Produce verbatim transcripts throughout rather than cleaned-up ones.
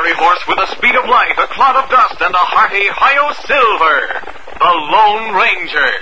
fiery horse with the speed of light, a cloud of dust, and a hearty Hi-Yo Silver, the Lone Ranger.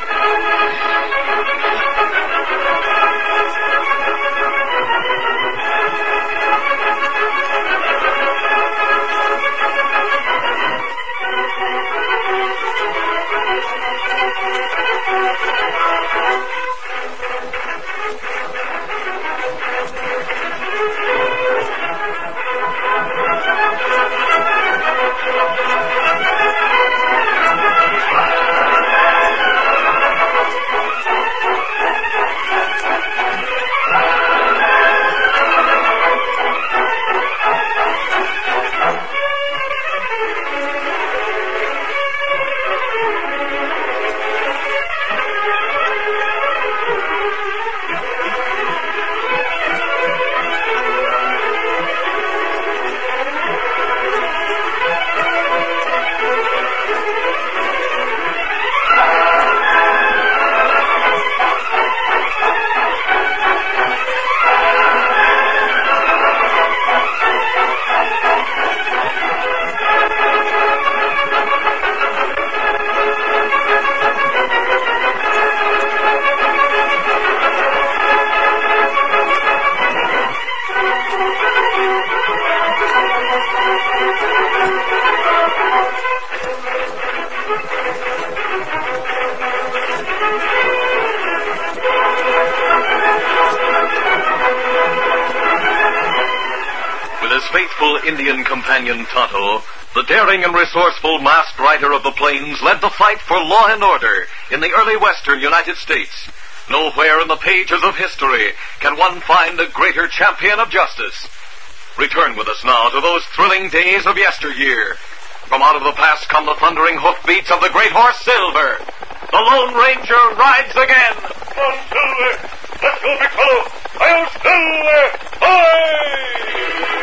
Faithful Indian companion Tonto, the daring and resourceful masked rider of the plains, led the fight for law and order in the early western United States. Nowhere in the pages of history can one find a greater champion of justice. Return with us now to those thrilling days of yesteryear. From out of the past come the thundering hoofbeats of the great horse Silver. The Lone Ranger rides again. Come on, Silver. Let's go, big fellow. Hi-Yo Silver! Hi!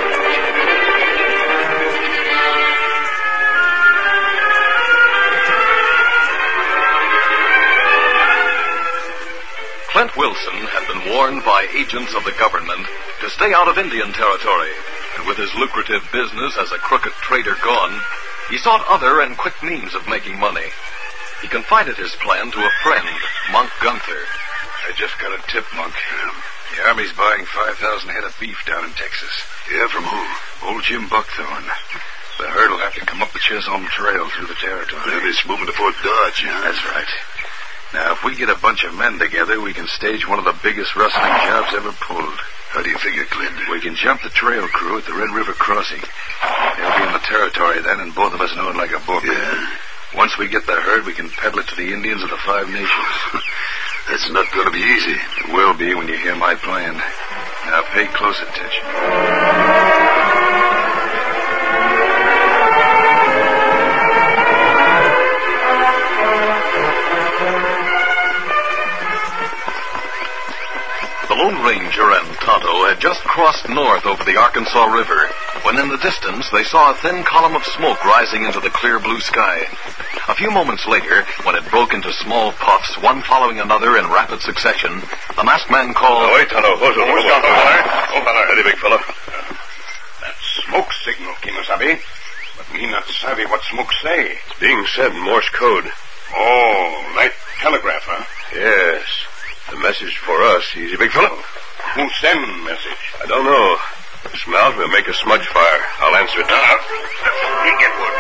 Clint Wilson had been warned by agents of the government to stay out of Indian territory, and with his lucrative business as a crooked trader gone, he sought other and quick means of making money. He confided his plan to a friend, Monk Gunther. I just got a tip, Monk. Um, the Army's buying five thousand head of beef down in Texas. Yeah, from who? Old Jim Buckthorne. The herd will have to come up the Chisholm Trail through the territory. Yeah, it's moving to Fort Dodge, huh? That's right. Now, if we get a bunch of men together, we can stage one of the biggest rustling jobs ever pulled. How do you figure, Clint? We can jump the trail crew at the Red River crossing. They'll be in the territory then, and both of us know it like a book. Yeah. Once we get the herd, we can peddle it to the Indians of the Five Nations. That's not going to be easy. It will be when you hear my plan. Now, pay close attention. The Lone Ranger and Tonto had just crossed north over the Arkansas River when in the distance they saw a thin column of smoke rising into the clear blue sky. A few moments later, when it broke into small puffs, one following another in rapid succession, the masked man called... Oh, wait, Tonto. Hold on, hold on, hold on. Steady, big fella. That smoke signal, Kimasabi. But me not savvy what smoke say. It's being said in Morse code. Oh, like telegraph, huh? Yes. The message for us, easy, big fella. Who send message? I don't know. Smell, we'll make a smudge fire. I'll answer it. Uh, you get wood.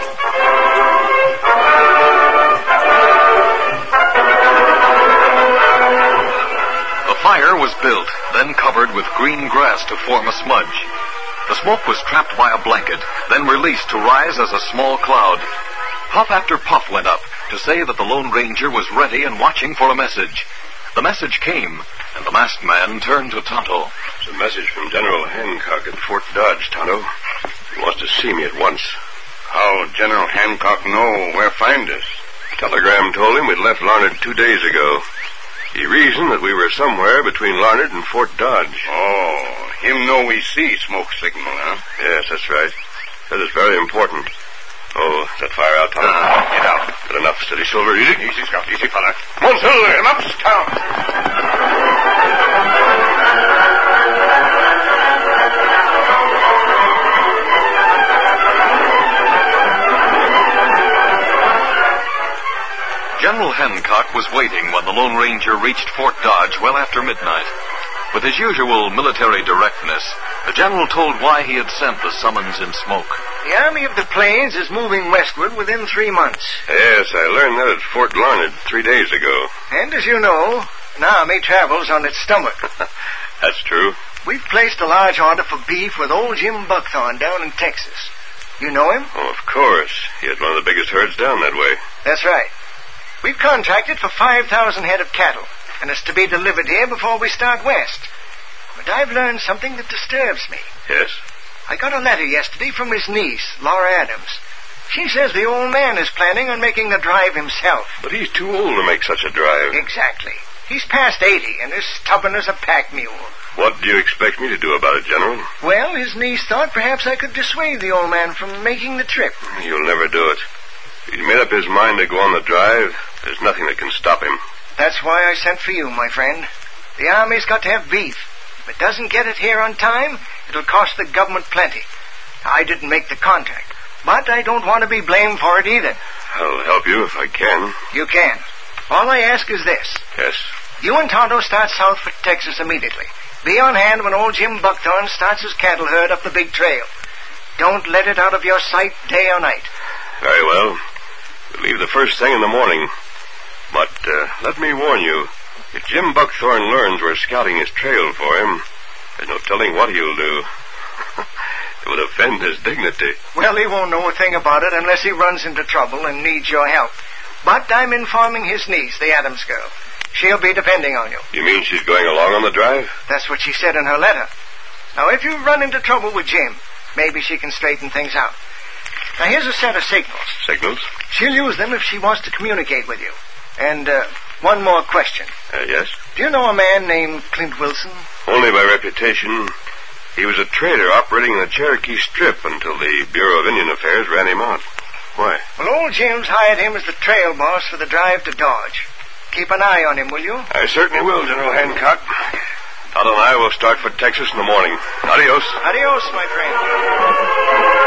The fire was built, then covered with green grass to form a smudge. The smoke was trapped by a blanket, then released to rise as a small cloud. Puff after puff went up to say that the Lone Ranger was ready and watching for a message. The message came, and the masked man turned to Tonto. It's a message from General Hancock at Fort Dodge, Tonto. He wants to see me at once. How General Hancock know where find us? Telegram told him we'd left Larned two days ago. He reasoned that we were somewhere between Larned and Fort Dodge. Oh, him know we see smoke signal, huh? Yes, that's right. That is very important. Oh, is that fire out, Tom? Uh, get out. Good enough. Steady, Silver. Easy. Easy, Scout. Easy, fella. Come on, Silver. Get him up, Scout. Hancock was waiting when the Lone Ranger reached Fort Dodge well after midnight. With his usual military directness, the general told why he had sent the summons in smoke. The Army of the Plains is moving westward within three months. Yes, I learned that at Fort Larned three days ago. And as you know, an army travels on its stomach. That's true. We've placed a large order for beef with old Jim Buckthorn down in Texas. You know him? Oh, of course. He had one of the biggest herds down that way. That's right. We've contracted for five thousand head of cattle, and it's to be delivered here before we start west. But I've learned something that disturbs me. Yes? I got a letter yesterday from his niece, Laura Adams. She says the old man is planning on making the drive himself. But he's too old to make such a drive. Exactly. He's past eighty and as stubborn as a pack mule. What do you expect me to do about it, General? Well, his niece thought perhaps I could dissuade the old man from making the trip. You'll never do it. He's made up his mind to go on the drive. There's nothing that can stop him. That's why I sent for you, my friend. The Army's got to have beef. If it doesn't get it here on time, it'll cost the government plenty. I didn't make the contract, but I don't want to be blamed for it either. I'll help you if I can. You can. All I ask is this. Yes? You and Tonto start south for Texas immediately. Be on hand when old Jim Buckthorn starts his cattle herd up the big trail. Don't let it out of your sight day or night. Very well. We'll leave the first thing in the morning. But uh, let me warn you, if Jim Buckthorn learns we're scouting his trail for him, there's no telling what he'll do. It would offend his dignity. Well, he won't know a thing about it unless he runs into trouble and needs your help. But I'm informing his niece, the Adams girl. She'll be depending on you. You mean she's going along on the drive? That's what she said in her letter. Now, if you run into trouble with Jim, maybe she can straighten things out. Now, here's a set of signals. Signals? She'll use them if she wants to communicate with you. And, uh, one more question. Uh, yes? Do you know a man named Clint Wilson? Only by reputation. He was a trader operating in the Cherokee Strip until the Bureau of Indian Affairs ran him out. Why? Well, old Jim's hired him as the trail boss for the drive to Dodge. Keep an eye on him, will you? I certainly will, General Hancock. Todd and I will start for Texas in the morning. Adios. Adios, my friend.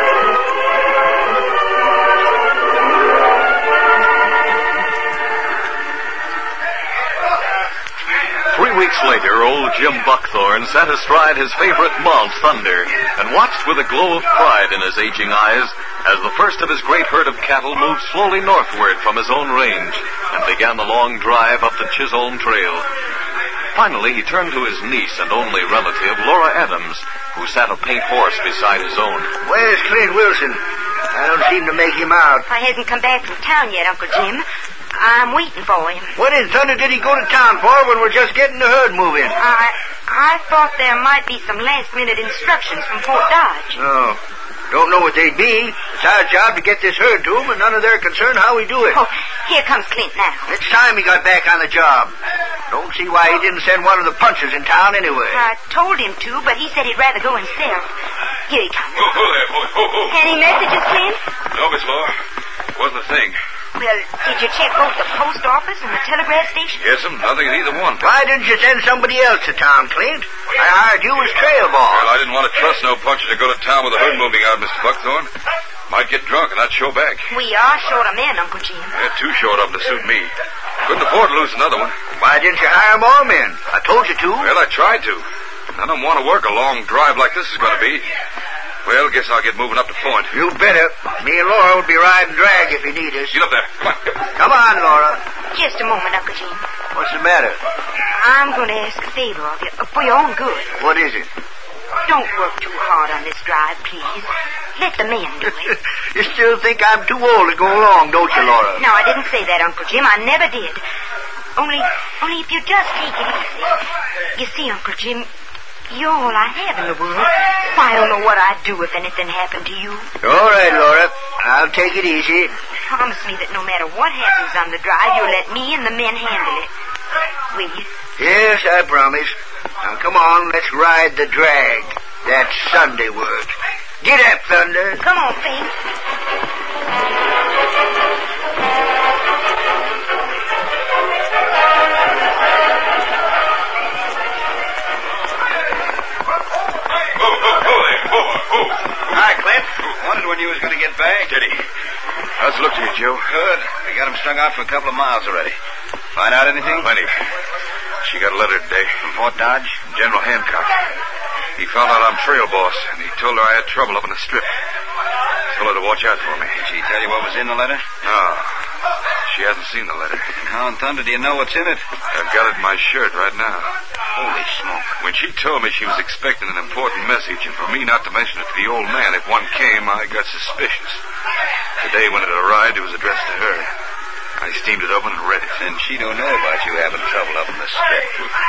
Three weeks later, old Jim Buckthorn sat astride his favorite mount, Thunder, and watched with a glow of pride in his aging eyes as the first of his great herd of cattle moved slowly northward from his own range and began the long drive up the Chisholm Trail. Finally, he turned to his niece and only relative, Laura Adams, who sat a paint horse beside his own. Where's Clint Wilson? I don't seem to make him out. I hasn't come back from town yet, Uncle Jim. I'm waiting for him. What in thunder did he go to town for when we're just getting the herd moving? I I thought there might be some last-minute instructions from Fort Dodge. Oh, don't know what they'd be. It's our job to get this herd to him, and none of their concern how we do it. Oh, here comes Clint now. It's time he got back on the job. Don't see why he didn't send one of the punchers in town anyway. I told him to, but he said he'd rather go himself. Here he comes. Oh, oh there, boy. Oh, oh. Any messages, Clint? No, Miss Laura. Wasn't a thing. Well, did you check both the post office and the telegraph station? Yes'm, nothing at either one. Why didn't you send somebody else to town, Clint? I hired you as trail boss. Well, I didn't want to trust no puncher to go to town with the herd moving out, Mister Buckthorn. Might get drunk and not show back. We are short of men, Uncle Jim. They're too short of them to suit me. Couldn't afford to lose another one. Why didn't you hire more men? I told you to. Well, I tried to. None of them want to work a long drive like this is going to be. Well, guess I'll get moving up to Point. You better. Me and Laura will be riding drag if you need us. Get up there. Come on. Come on, Laura. Just a moment, Uncle Jim. What's the matter? I'm going to ask a favor of you, uh, for your own good. What is it? Don't work too hard on this drive, please. Let the men do it. You still think I'm too old to go along, don't you, Laura? No, I didn't say that, Uncle Jim. I never did. Only, only if you just take it easy. You see, Uncle Jim, you're all I have in the world. I don't know what I'd do if anything happened to you. All right, Laura. I'll take it easy. Promise me that no matter what happens on the drive, you'll let me and the men handle it. Will you? Yes, I promise. Now, come on, let's ride the drag. That's Sunday work. Get up, Thunder. Come on, Faith. Oh, oh, oh there. Oh, oh. Hi, Clint. Wondered when you was going to get back. Steady. How's it look to you, Joe? Good. We got him strung out for a couple of miles already. Find out anything? Plenty. She got a letter today. From Fort Dodge? General Hancock. He found out I'm trail boss, and he told her I had trouble up in the strip. Told her to watch out for me. Did she tell you what was in the letter? No. She hasn't seen the letter. How in thunder do you know what's in it? I've got it in my shirt right now. Holy smoke. When she told me she was expecting an important message, and for me not to mention it to the old man if one came, I got suspicious. Today when it arrived, it was addressed to her. I steamed it open and read it. And she don't know about you having trouble up in the strip.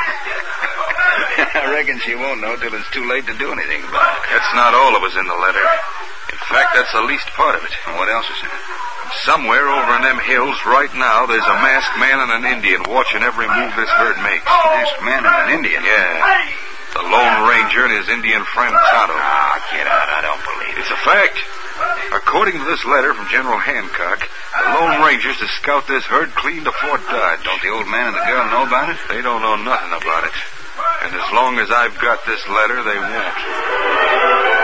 I reckon she won't know till it's too late to do anything about it. That's not all that was in the letter. In fact, that's the least part of it. What else is in it? Somewhere over in them hills right now, there's a masked man and an Indian watching every move this herd makes. Masked man and an Indian? Yeah. The Lone Ranger and his Indian friend Tonto. Ah, get out. I don't believe it. It's a fact. According to this letter from General Hancock, the Lone Ranger's to scout this herd clean to Fort Dodge. Don't the old man and the girl know about it? They don't know nothing about it. And as long as I've got this letter, they won't.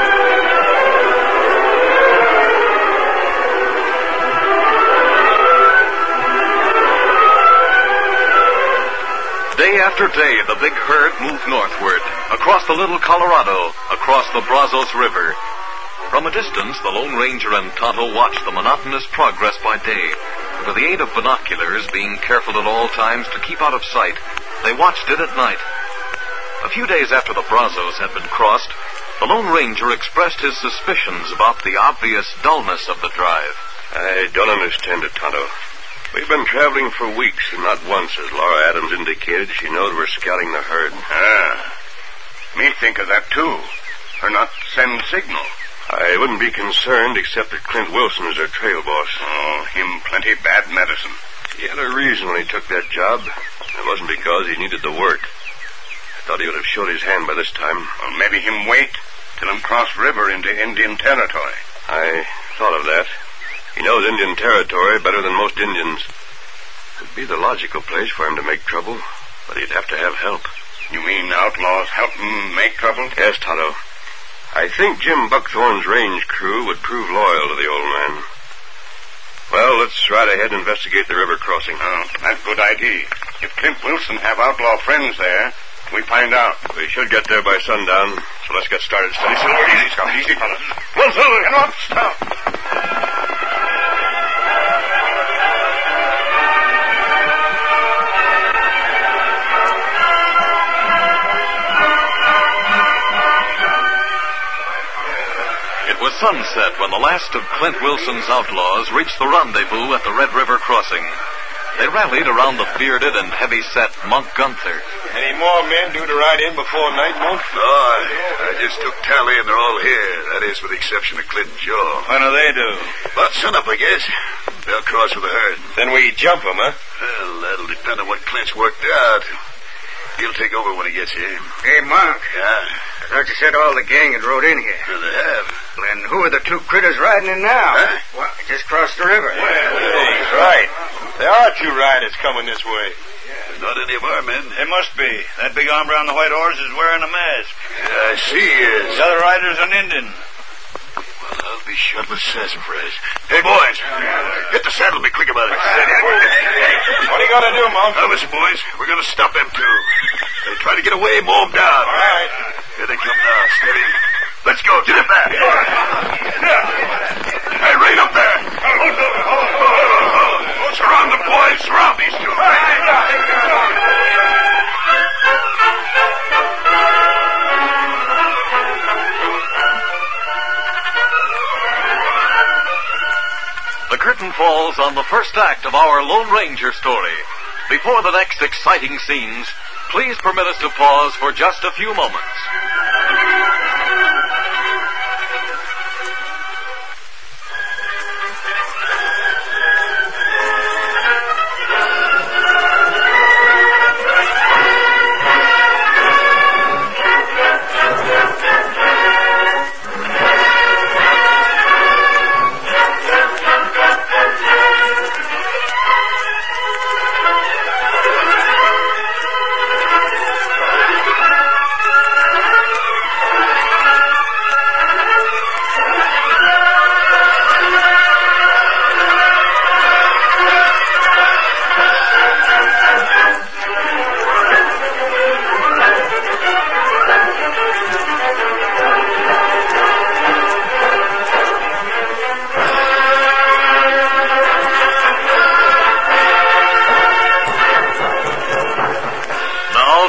Day after day, the big herd moved northward, across the Little Colorado, across the Brazos River. From a distance, the Lone Ranger and Tonto watched the monotonous progress by day. With the aid of binoculars, being careful at all times to keep out of sight, they watched it at night. A few days after the Brazos had been crossed, the Lone Ranger expressed his suspicions about the obvious dullness of the drive. I don't understand it, Tonto. We've been traveling for weeks, and not once, as Laura Adams indicated, she knows we're scouting the herd. Ah. Me think of that, too. Her not send signal. I wouldn't be concerned except that Clint Wilson is our trail boss. Oh, him plenty bad medicine. He had a reason when he took that job. It wasn't because he needed the work. I thought he would have showed his hand by this time. Well, maybe him wait till him cross river into Indian territory. I thought of that. He knows Indian territory better than most Indians. It'd be the logical place for him to make trouble, but he'd have to have help. You mean outlaws help him make trouble? Yes, Tonto. I think Jim Buckthorn's range crew would prove loyal to the old man. Well, let's ride ahead and investigate the river crossing. Oh, that's a good idea. If Clint Wilson have outlaw friends there, we find out. We should get there by sundown, so let's get started. Steady, Silver. Easy, Scout. Easy, fellas. One, Silver. Get up, stop. It was sunset when the last of Clint Wilson's outlaws reached the rendezvous at the Red River crossing. They rallied around the bearded and heavy-set Monk Gunther. Any more men due to ride in before night, Monk? No, I, I just took tally and they're all here. That is, with the exception of Clint and Joe. When do they do? About sunup, I guess. They'll cross with the herd. Then we jump them, huh? Well, that'll depend on what Clint's worked out. He'll take over when he gets here. Hey, Monk. Yeah? I thought you said all the gang had rode in here. Well, they have. And who are the two critters riding in now? Huh? Well, just crossed the river. Well, he's right. There are two riders coming this way. Not any of our men. They must be. That big hombre on the white horse is wearing a mask. Yeah, I see he is. The other rider's an Indian. Well, I'll be shot with sassafras. Hey, boys. Hit the saddle and be quick about it. What are you going to do, Monk? Now, listen, boys. We're going to stop them two. They try to get away, mow them down. All right. Here they come now. Steady. Let's go. Get it back. Hey, right up there. Surround them, boys. Surround these two. The curtain falls on the first act of our Lone Ranger story. Before the next exciting scenes, please permit us to pause for just a few moments.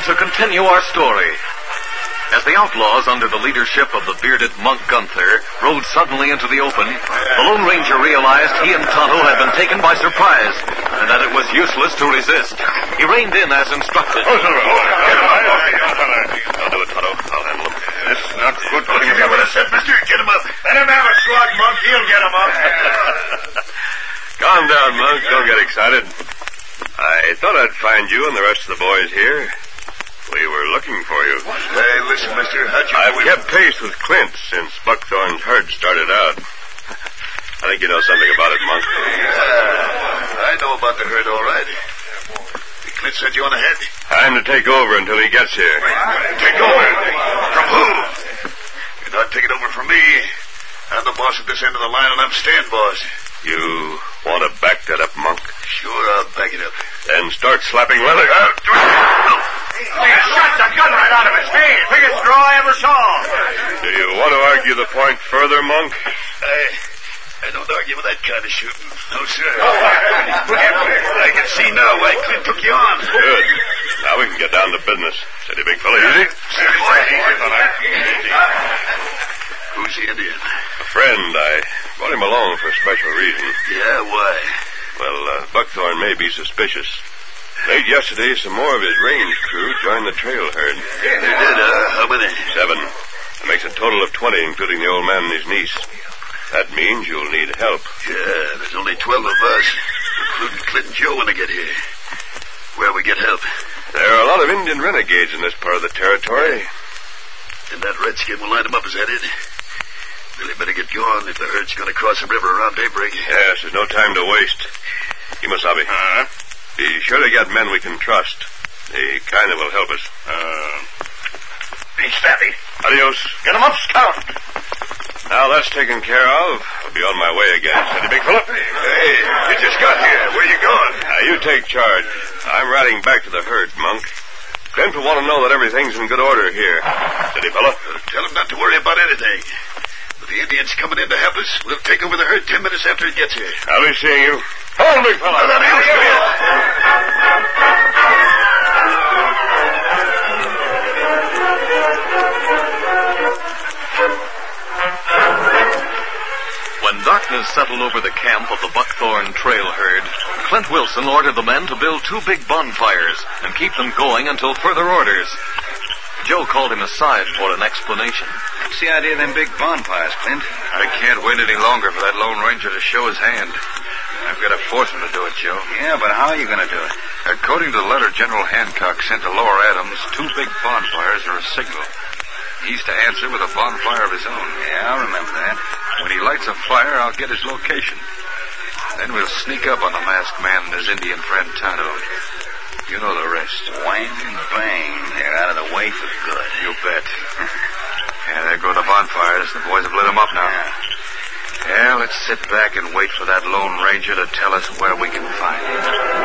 to continue our story. As the outlaws, under the leadership of the bearded monk Gunther, rode suddenly into the open, the Lone Ranger realized he and Tonto had been taken by surprise, and that it was useless to resist. He reined in as instructed. Oh, Silver, oh, get him up. I'll do it, Tonto. I'll handle him. This is not good. Don't you hear what I said, mister? Get him up. Let him have a slug, Monk. He'll get him up. Calm down, Monk. Don't get excited. I thought I'd find you and the rest of the boys here. We were looking for you. Hey, listen, mister. How'd you... I've kept pace with Clint since Buckthorn's herd started out. I think you know something about it, Monk. Yeah, I know about the herd all right. Did Clint send you on ahead? Time to take over until he gets here. Take over? From who? You're not taking over from me. I'm the boss at this end of the line, and I'm staying boss. You want to back that up, Monk? Sure, I'll back it up. Then start slapping leather. He shot the gun right out of his hand. Biggest straw I ever saw. Do you want to argue the point further, Monk? I, I don't argue with that kind of shooting. No, sir. I can see now why Clint took you on. Good. Now we can get down to business. Steady, big fella. Easy. Steady, boy. Easy, fella. Easy. Who's the Indian? A friend. I brought him along for a special reason. Yeah, why? Well, uh, Buckthorn may be suspicious. Late yesterday, some more of his range crew joined the trail herd. Yeah, they did, uh, how many? Seven. That makes a total of twenty, including the old man and his niece. That means you'll need help. Yeah, there's only twelve of us, including Clint and Joe when they get here. Where we get help? There are a lot of Indian renegades in this part of the territory. And that redskin will line them up, is that it? Really better get going if the herd's going to cross the river around daybreak. Yes, there's no time to waste. Kimasabi. Uh-huh. Be sure to get men we can trust. They kind of will help us. Uh, hey, Staffy. Adios. Get him up, Scout. Now that's taken care of. I'll be on my way again. Steady, big fella. Hey, you just got here. Where you going? Now, you take charge. I'm riding back to the herd, Monk. Clint will want to know that everything's in good order here. Steady, fella. Uh, tell him not to worry about anything. With the Indians coming in to help us, we'll take over the herd ten minutes after it gets here. I'll be seeing you. Hold, big fella. Well, When darkness settled over the camp of the Buckthorn trail herd, Clint Wilson ordered the men to build two big bonfires and keep them going until further orders. Joe called him aside for an explanation. What's the idea of them big bonfires, Clint? I can't wait any longer for that Lone Ranger to show his hand. I've got to force him to do it, Joe. Yeah, but how are you going to do it? According to the letter General Hancock sent to Lower Adams, two big bonfires are a signal. He's to answer with a bonfire of his own. Yeah, I'll remember that. When he lights a fire, I'll get his location. Then we'll sneak up on the masked man and his Indian friend Tonto. You know the rest. Whang, bang. They're out of the way for good. You bet. Yeah, there go the bonfires. The boys have lit them up now. Yeah. Yeah, let's sit back and wait for that Lone Ranger to tell us where we can find him.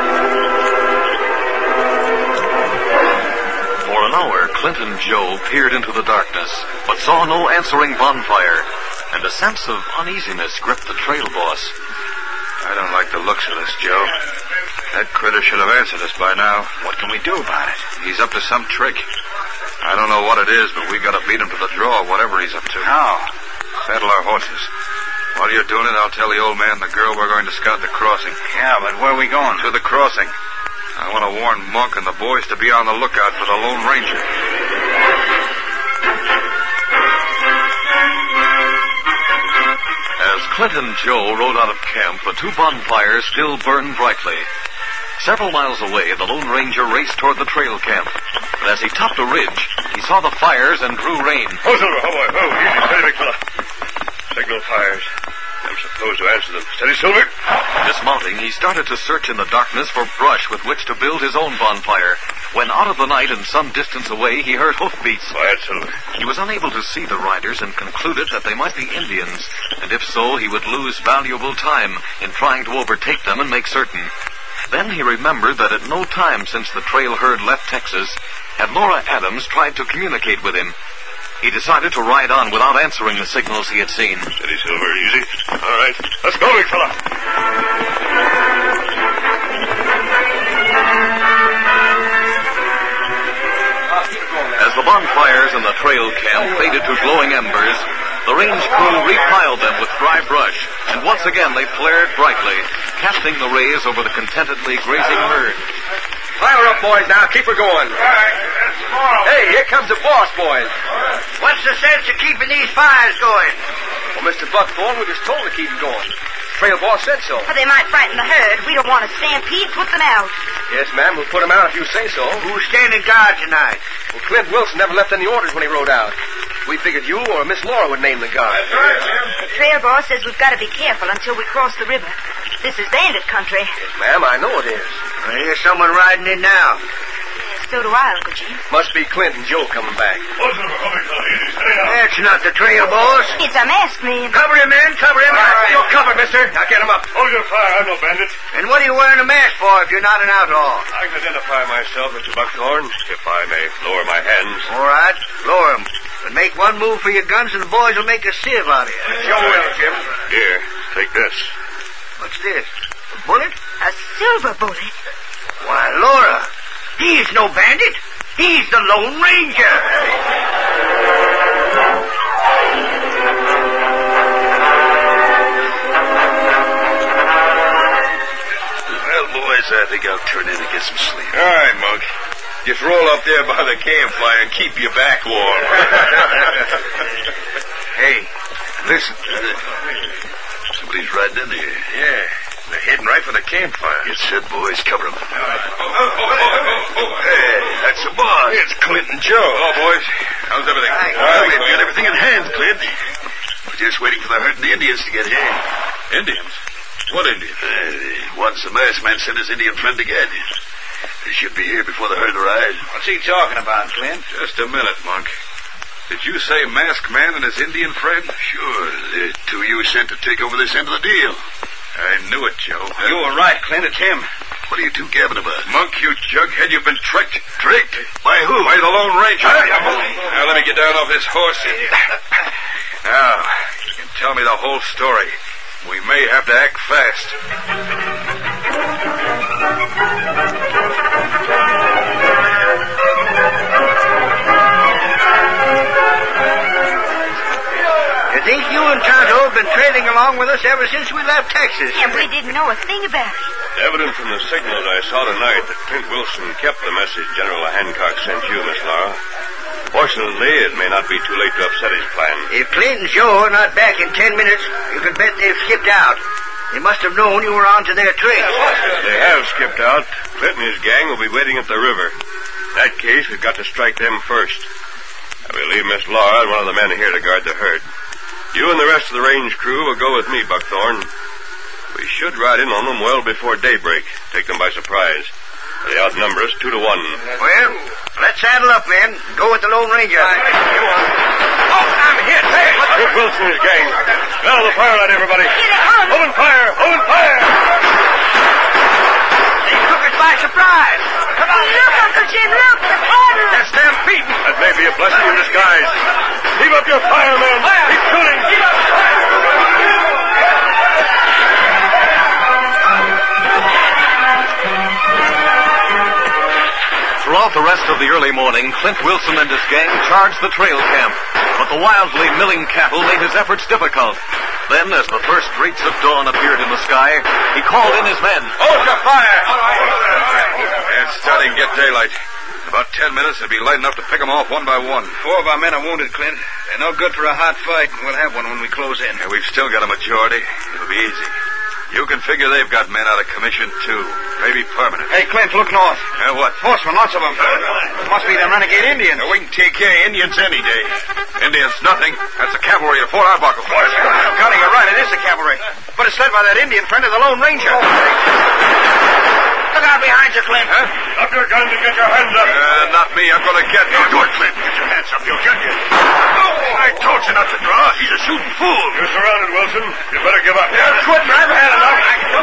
For an hour, Clint and Joe peered into the darkness, but saw no answering bonfire, and a sense of uneasiness gripped the trail boss. I don't like the looks of this, Joe. That critter should have answered us by now. What can we do about it? He's up to some trick. I don't know what it is, but we got to beat him to the draw, whatever he's up to. How? Saddle our horses. While you're doing it, I'll tell the old man and the girl we're going to scout the crossing. Yeah, but where are we going? To the crossing. I want to warn Monk and the boys to be on the lookout for the Lone Ranger. As Clint and Joe rode out of camp, the two bonfires still burned brightly. Several miles away, the Lone Ranger raced toward the trail camp. But as he topped a ridge, he saw the fires and drew rein. Oh, Silver, oh, boy, oh, easy, steady, big fella. Signal fires. I'm supposed to answer them. Steady, Silver. Dismounting, he started to search in the darkness for brush with which to build his own bonfire, when out of the night and some distance away, he heard hoofbeats. Quiet, Silver. He was unable to see the riders and concluded that they might be Indians, and if so, he would lose valuable time in trying to overtake them and make certain. Then he remembered that at no time since the trail herd left Texas had Laura Adams tried to communicate with him. He decided to ride on without answering the signals he had seen. Steady, Silver, easy. All right, let's go, big fella. the bonfires in the trail camp faded to glowing embers, the range crew repiled them with dry brush, and once again they flared brightly, casting the rays over the contentedly grazing herd. Fire up, boys, now. Keep her going. Hey, here comes the boss, boys. What's the sense of keeping these fires going? Well, Mister Buckthorn, we was told to keep them going. Trail boss said so. But they might frighten the herd. We don't want to stampede. Put them out. Yes, ma'am. We'll put them out if you say so. Who's standing guard tonight? Well, Clint Wilson never left any orders when he rode out. We figured you or Miss Laura would name the guard. The trail boss says we've got to be careful until we cross the river. This is bandit country. Yes, ma'am. I know it is. I hear someone riding in now. So do I, Uncle Jim. Must be Clint and Joe coming back. That's not the trail boss. It's a masked man. Cover him, man. Cover him. Right, you're covered, mister. Now get him up. Hold your fire. I'm no bandit. And what are you wearing a mask for if you're not an outlaw? I can identify myself, Mister Buckthorn, if I may lower my hands. All right. Lower them. But make one move for your guns and the boys will make a sieve out of you. Joe will, Jim. Here, take this. What's this? A bullet? A silver bullet. Why, Laura, he's no bandit. He's the Lone Ranger. Well, boys, I think I'll turn in and get some sleep. All right, Monk. Just roll up there by the campfire and keep your back warm. Hey, listen. Somebody's riding in here. Yeah, they're heading right for the campfire. Get set, boys. Cover them. Hey, that's the boss. It's Clint and Joe. Oh, boys. How's everything? Well, we've got everything in hand, Clint. We're just waiting for the herd and the Indians to get here. Indians? What Indians? Uh, the ones the masked man sent his Indian friend to get. They should be here before the herd arrives. What's he talking about, Clint? Just a minute, Monk. Did you say masked man and his Indian friend? Sure. The two you sent to take over this end of the deal. I knew it, Joe. You were right, Clint. It's him. What are you two gabbing about? Monk, you jughead, you've been tricked. Tricked? By who? By the Lone Ranger. Now, let me get down off this horse. Now, you can tell me the whole story. We may have to act fast. You think you and Tonto have been trailing along with us ever since we left Texas? And we didn't know a thing about it. Evident from the signals I saw tonight that Clint Wilson kept the message General Hancock sent you, Miss Laura. Fortunately, it may not be too late to upset his plan. If Clint and Joe are not back in ten minutes, you can bet they've skipped out. They must have known you were onto their trail. They have skipped out. Clint and his gang will be waiting at the river. In that case, we've got to strike them first. I will leave Miss Laura and one of the men here to guard the herd. You and the rest of the range crew will go with me, Buckthorn. We should ride in on them well before daybreak. Take them by surprise. They outnumber us two to one. Well, let's saddle up, men. Go with the Lone Ranger. Oh, I'm hit. Hey, Clint Wilson and his gang. Now the fire light, everybody. Here they come. Open fire! Open fire! They took us by surprise. Come on, look, Uncle Jim, look. The fire. they're stampeding. That may be a blessing in disguise. Keep up your fire, men. Keep shooting. Throughout the rest of the early morning, Clint Wilson and his gang charged the trail camp, but the wildly milling cattle made his efforts difficult. Then, as the first streaks of dawn appeared in the sky, he called in his men. Hold your fire. It's starting to get daylight. In about ten minutes, it'll be light enough to pick them off one by one. Four of our men are wounded, Clint. They're no good for a hot fight. We'll have one when we close in. Yeah, we've still got a majority. It'll be easy. You can figure they've got men out of commission, too. Maybe permanent. Hey, Clint, look north. Uh, what? Horsemen, lots of them. Must be them renegade Indians. Uh, we can take care of Indians any day. Indians, nothing. That's the cavalry of Fort Arbuckle. Gunny, you're right. It is the cavalry. But it's led by that Indian friend of the Lone Ranger. Look out behind you, Clint. Huh? Drop your guns and get your hands up. Uh, not me. I'm going to get him. Good, Clint. Get your hands up. You'll get you. Oh, I told you not to draw. He's a shooting fool. You're surrounded, Wilson. You better give up. Yeah, quit. I've had enough.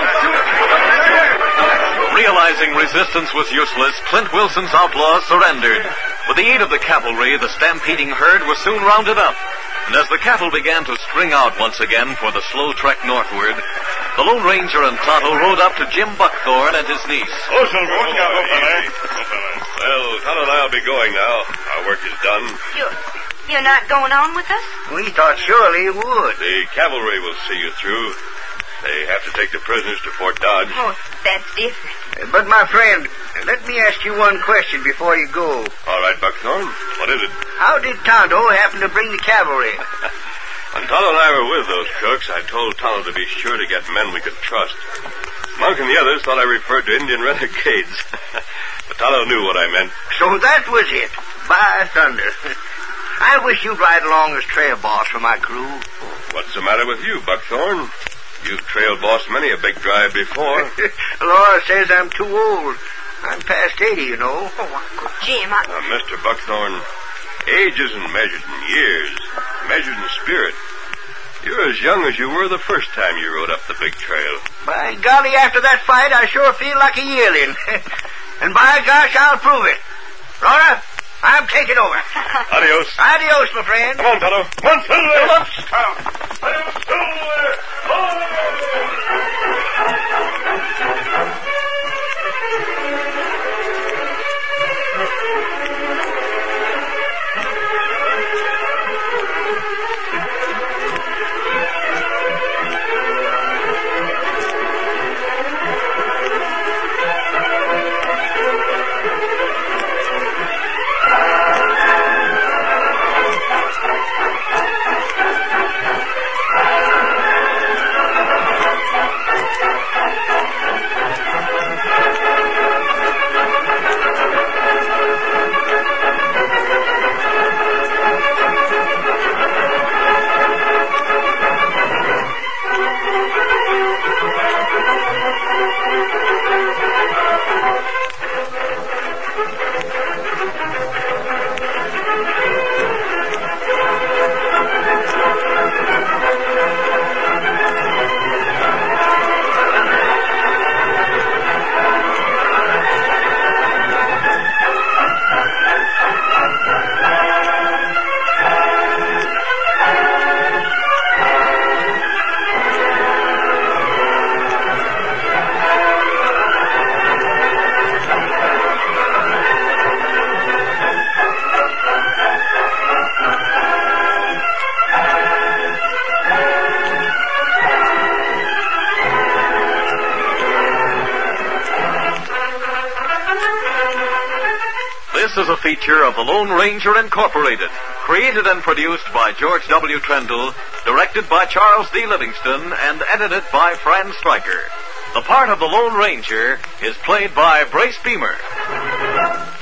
Realizing resistance was useless, Clint Wilson's outlaws surrendered. With the aid of the cavalry, the stampeding herd was soon rounded up. And as the cattle began to string out once again for the slow trek northward, the Lone Ranger and Tonto rode up to Jim Buckthorn and his niece. Oh, Silver. Oh, fella. Oh, fella. Well, Tonto and I'll be going now. Our work is done. You're, you're not going on with us? We thought surely you would. The cavalry will see you through. They have to take the prisoners to Fort Dodge. Oh, that's different. Uh, But, my friend, let me ask you one question before you go. All right, Buckthorn. What is it? How did Tonto happen to bring the cavalry? When Tonto and I were with those crooks, I told Tonto to be sure to get men we could trust. Monk and the others thought I referred to Indian renegades. But Tonto knew what I meant. So that was it. By thunder. I wish you'd ride along as trail boss for my crew. What's the matter with you, Buckthorn? You've trail bossed many a big drive before. Laura says I'm too old. I'm past eighty, you know. Oh, Uncle Jim, I... Now, Mister Buckthorn, age isn't measured in years, measured in spirit. You're as young as you were the first time you rode up the big trail. By golly, after that fight, I sure feel like a yearling. And by gosh, I'll prove it. Laura, I'm taking over. Adios. Adios, my friend. Come on, Tonto. Come on, Silver. Come on, Scout. Adios, Silver. This is a feature of the Lone Ranger Incorporated, created and produced by George W. Trendle, directed by Charles D. Livingston, and edited by Fran Stryker. The part of the Lone Ranger is played by Brace Beamer.